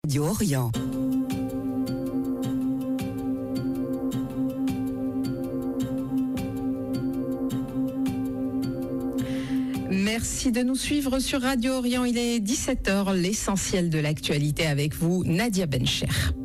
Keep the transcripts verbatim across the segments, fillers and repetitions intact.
Radio Orient. Merci de nous suivre sur Radio Orient. Il est dix-sept heures, l'essentiel de l'actualité avec vous, Nadia Bencher.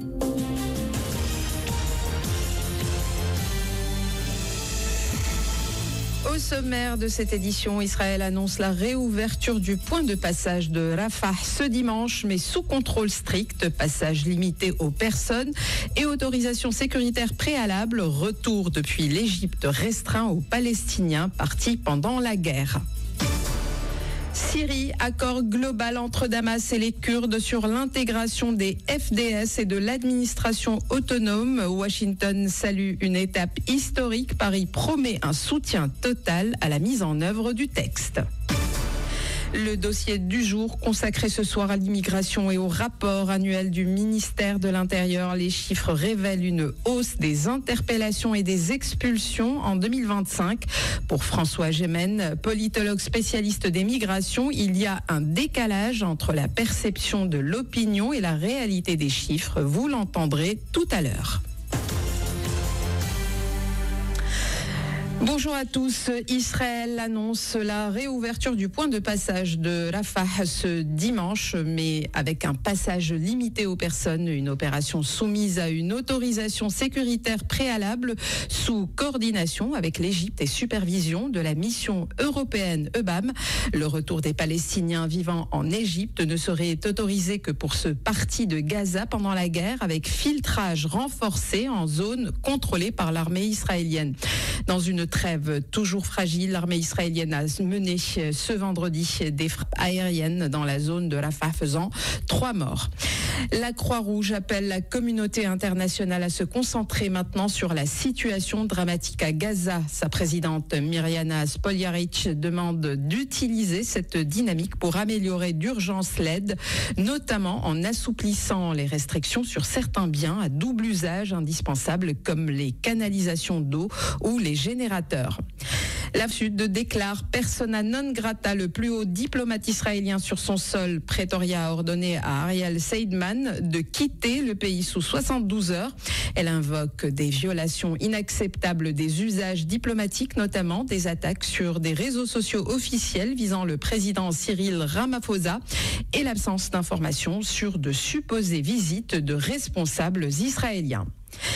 Au sommaire de cette édition, Israël annonce la réouverture du point de passage de Rafah ce dimanche, mais sous contrôle strict, passage limité aux personnes et autorisation sécuritaire préalable, retour depuis l'Égypte restreint aux Palestiniens partis pendant la guerre. Syrie, accord global entre Damas et les Kurdes sur l'intégration des F D S et de l'administration autonome. Washington salue une étape historique. Paris promet un soutien total à la mise en œuvre du texte. Le dossier du jour consacré ce soir à l'immigration et au rapport annuel du ministère de l'Intérieur. Les chiffres révèlent une hausse des interpellations et des expulsions en deux mille vingt-cinq. Pour François Gémen, politologue spécialiste des migrations, il y a un décalage entre la perception de l'opinion et la réalité des chiffres. Vous l'entendrez tout à l'heure. Bonjour à tous. Israël annonce la réouverture du point de passage de Rafah ce dimanche, mais avec un passage limité aux personnes, une opération soumise à une autorisation sécuritaire préalable sous coordination avec l'Égypte et supervision de la mission européenne E B A M. Le retour des Palestiniens vivant en Égypte ne serait autorisé que pour ce parti de Gaza pendant la guerre, avec filtrage renforcé en zone contrôlée par l'armée israélienne. Dans une trêve toujours fragile, l'armée israélienne a mené ce vendredi des frappes aériennes dans la zone de Rafah, faisant trois morts. La Croix-Rouge appelle la communauté internationale à se concentrer maintenant sur la situation dramatique à Gaza. Sa présidente Mirjana Spoljaric demande d'utiliser cette dynamique pour améliorer d'urgence l'aide, notamment en assouplissant les restrictions sur certains biens à double usage indispensables comme les canalisations d'eau ou les générateurs. La Sud déclare persona non grata, le plus haut diplomate israélien sur son sol. Pretoria a ordonné à Ariel Seidman de quitter le pays sous soixante-douze heures. Elle invoque des violations inacceptables des usages diplomatiques, notamment des attaques sur des réseaux sociaux officiels visant le président Cyril Ramaphosa et l'absence d'informations sur de supposées visites de responsables israéliens.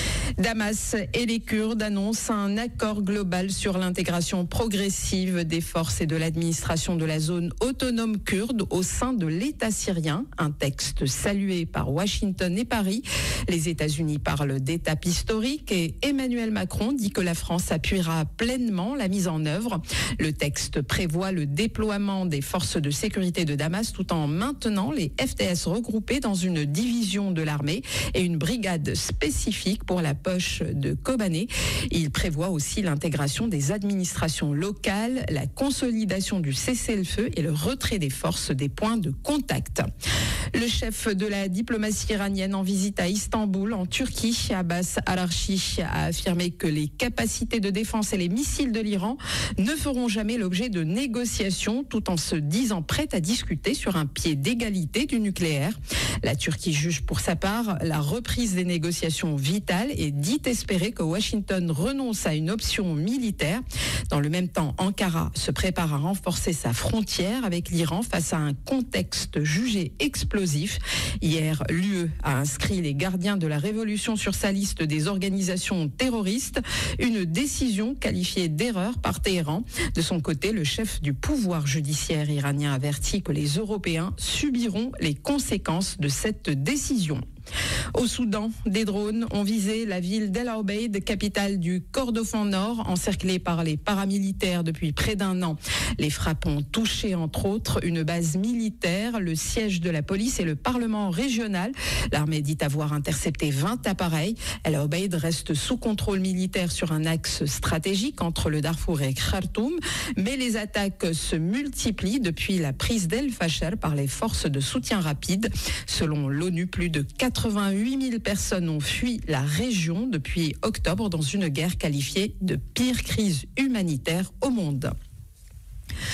Damas et les Kurdes annoncent un accord global sur l'intégration progressive des forces et de l'administration de la zone autonome kurde au sein de l'État syrien. Un texte salué par Washington et Paris. Les États-Unis parlent d'étape historique et Emmanuel Macron dit que la France appuiera pleinement la mise en œuvre. Le texte prévoit le déploiement des forces de sécurité de Damas tout en maintenant les F D S regroupés dans une division de l'armée et une brigade spécifique pour la poche de Kobané. Il prévoit aussi l'intégration des administrations locales, la consolidation du cessez-le-feu et le retrait des forces des points de contact. Le chef de la diplomatie iranienne en visite à Istanbul, en Turquie, Abbas Araghchi, a affirmé que les capacités de défense et les missiles de l'Iran ne feront jamais l'objet de négociations, tout en se disant prête à discuter sur un pied d'égalité du nucléaire. La Turquie juge pour sa part la reprise des négociations vitale et dit espérer que Washington renonce à une option militaire. Dans le même temps, Ankara se prépare à renforcer sa frontière avec l'Iran face à un contexte jugé explosif. Hier, l'U E a inscrit les gardiens de la révolution sur sa liste des organisations terroristes, une décision qualifiée d'erreur par Téhéran. De son côté, le chef du pouvoir judiciaire iranien avertit que les Européens subiront les conséquences de cette décision. Au Soudan, des drones ont visé la ville d'El Obeid, capitale du Kordofan Nord, encerclée par les paramilitaires depuis près d'un an. Les frappes ont touché, entre autres, une base militaire, le siège de la police et le parlement régional. L'armée dit avoir intercepté vingt appareils. El Obeid reste sous contrôle militaire sur un axe stratégique entre le Darfour et Khartoum, mais les attaques se multiplient depuis la prise d'El Fasher par les forces de soutien rapide. Selon l'ONU, plus de quatre-vingt-huit mille personnes ont fui la région depuis octobre dans une guerre qualifiée de pire crise humanitaire au monde.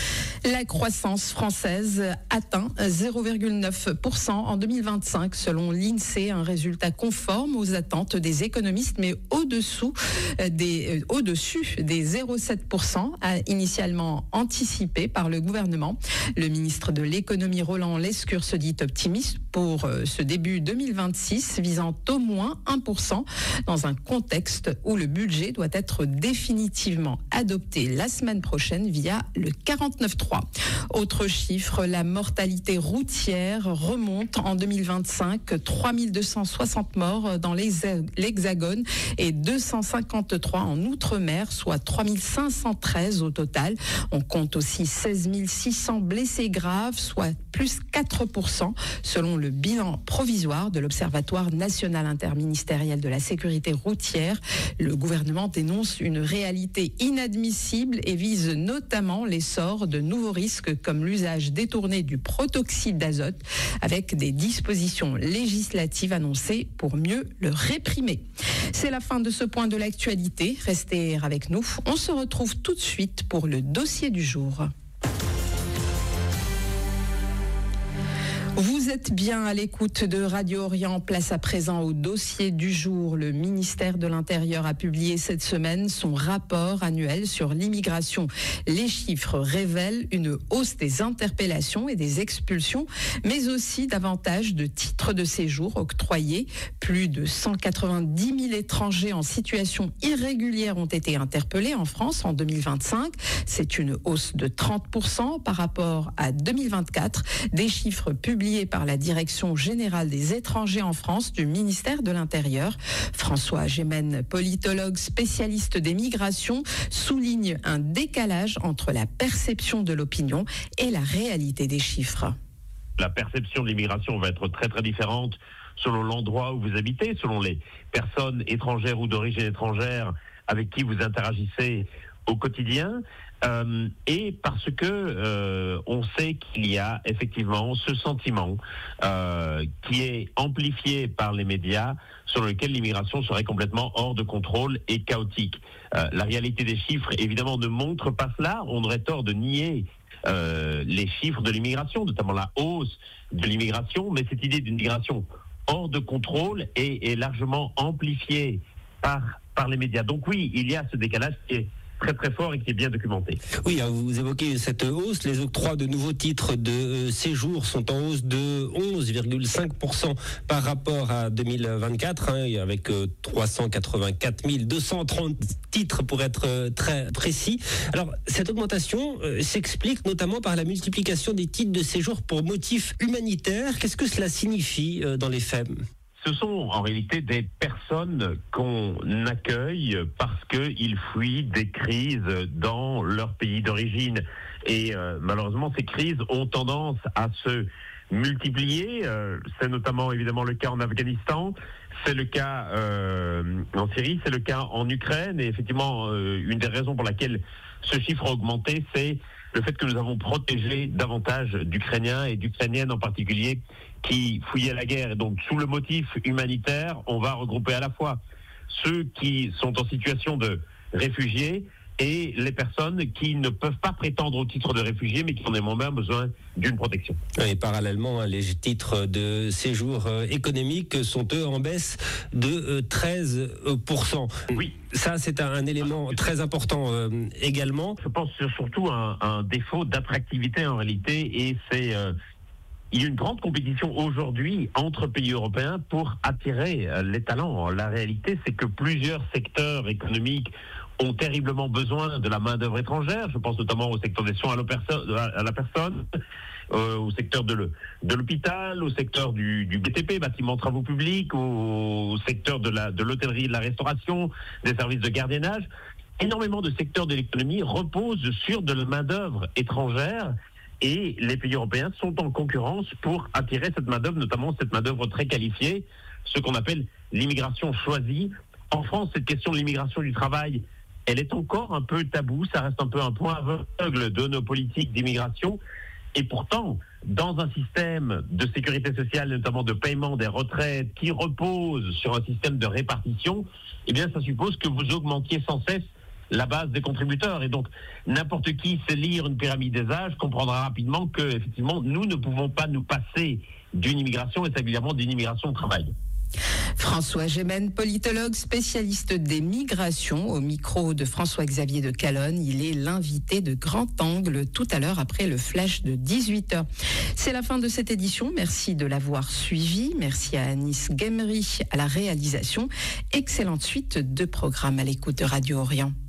La croissance française atteint zéro virgule neuf pour cent en deux mille vingt-cinq selon l'INSEE, un résultat conforme aux attentes des économistes mais au-dessous des, euh, au-dessus des zéro virgule sept pour cent initialement anticipé par le gouvernement. Le ministre de l'économie Roland Lescure se dit optimiste pour euh, ce début deux mille vingt-six visant au moins un pour cent dans un contexte où le budget doit être définitivement adopté la semaine prochaine via le quarante-neuf trois. Autre chiffre, la mortalité routière remonte en deux mille vingt-cinq, trois mille deux cent soixante morts dans l'Hexagone et deux cent cinquante-trois en Outre-mer, soit trois mille cinq cent treize au total. On compte aussi seize mille six cents blessés graves, soit plus quatre pour cent selon le bilan provisoire de l'Observatoire national interministériel de la sécurité routière. Le gouvernement dénonce une réalité inadmissible et vise notamment l'essor de nouveaux risques comme l'usage détourné du protoxyde d'azote avec des dispositions législatives annoncées pour mieux le réprimer. C'est la fin de ce point de l'actualité. Restez avec nous. On se retrouve tout de suite pour le dossier du jour. Vous êtes bien à l'écoute de Radio Orient. Place à présent au dossier du jour. Le ministère de l'Intérieur a publié cette semaine son rapport annuel sur l'immigration. Les chiffres révèlent une hausse des interpellations et des expulsions, mais aussi davantage de titres de séjour octroyés. Plus de cent quatre-vingt-dix mille étrangers en situation irrégulière ont été interpellés en France en deux mille vingt-cinq. C'est une hausse de trente pour cent par rapport à deux mille vingt-quatre. Des chiffres publiés par la Direction générale des étrangers en France du ministère de l'Intérieur. François Gémen, politologue spécialiste des migrations, souligne un décalage entre la perception de l'opinion et la réalité des chiffres. La perception de l'immigration va être très très différente selon l'endroit où vous habitez, selon les personnes étrangères ou d'origine étrangère avec qui vous interagissez au quotidien. Euh, et parce que euh, on sait qu'il y a effectivement ce sentiment euh, qui est amplifié par les médias selon lequel l'immigration serait complètement hors de contrôle et chaotique. Euh, la réalité des chiffres, évidemment, ne montre pas cela. On aurait tort de nier euh, les chiffres de l'immigration, notamment la hausse de l'immigration, mais cette idée d'une migration hors de contrôle est, est largement amplifiée par, par les médias. Donc oui, il y a ce décalage qui est très très fort et qui est bien documenté. Oui, vous évoquez cette hausse. Les octrois de nouveaux titres de séjour sont en hausse de onze virgule cinq pour cent par rapport à deux mille vingt-quatre, hein, avec trois cent quatre-vingt-quatre mille deux cent trente titres pour être très précis. Alors, cette augmentation euh, s'explique notamment par la multiplication des titres de séjour pour motifs humanitaires. Qu'est-ce que cela signifie euh, dans les faits ? Ce sont en réalité des personnes qu'on accueille parce qu'ils fuient des crises dans leur pays d'origine. Et euh, malheureusement, ces crises ont tendance à se multiplier. Euh, c'est notamment évidemment le cas en Afghanistan, c'est le cas euh, en Syrie, c'est le cas en Ukraine. Et effectivement, euh, une des raisons pour laquelle ce chiffre a augmenté, c'est le fait que nous avons protégé davantage d'Ukrainiens et d'Ukrainiennes en particulier qui fouillaient la guerre. Et donc, sous le motif humanitaire, on va regrouper à la fois ceux qui sont en situation de réfugiés et les personnes qui ne peuvent pas prétendre au titre de réfugiés, mais qui ont néanmoins besoin d'une protection. Et parallèlement, les titres de séjour économique sont, eux, en baisse de treize pour cent. Oui. Ça, c'est un élément très important euh, également. Je pense que c'est surtout un, un défaut d'attractivité en réalité, et c'est... Euh, il y a une grande compétition aujourd'hui entre pays européens pour attirer les talents. La réalité, c'est que plusieurs secteurs économiques ont terriblement besoin de la main-d'œuvre étrangère. Je pense notamment au secteur des soins à la personne, à la personne euh, au secteur de, le, de l'hôpital, au secteur du, du B T P, bâtiments travaux publics, au, au secteur de, la, de l'hôtellerie et de la restauration, des services de gardiennage. Énormément de secteurs de l'économie reposent sur de la main-d'œuvre étrangère. Et les pays européens sont en concurrence pour attirer cette main-d'œuvre, notamment cette main-d'œuvre très qualifiée, ce qu'on appelle l'immigration choisie. En France, cette question de l'immigration du travail, elle est encore un peu taboue, ça reste un peu un point aveugle de nos politiques d'immigration. Et pourtant, dans un système de sécurité sociale, notamment de paiement des retraites, qui repose sur un système de répartition, eh bien, ça suppose que vous augmentiez sans cesse la base des contributeurs. Et donc, n'importe qui sait lire une pyramide des âges comprendra rapidement que, effectivement, nous ne pouvons pas nous passer d'une immigration, et singulièrement d'une immigration de travail. François Gémen, politologue spécialiste des migrations, au micro de François-Xavier de Calonne. Il est l'invité de Grand Angle tout à l'heure après le flash de dix-huit heures. C'est la fin de cette édition. Merci de l'avoir suivi. Merci à Anis Gemri à la réalisation. Excellente suite de programmes à l'écoute de Radio Orient.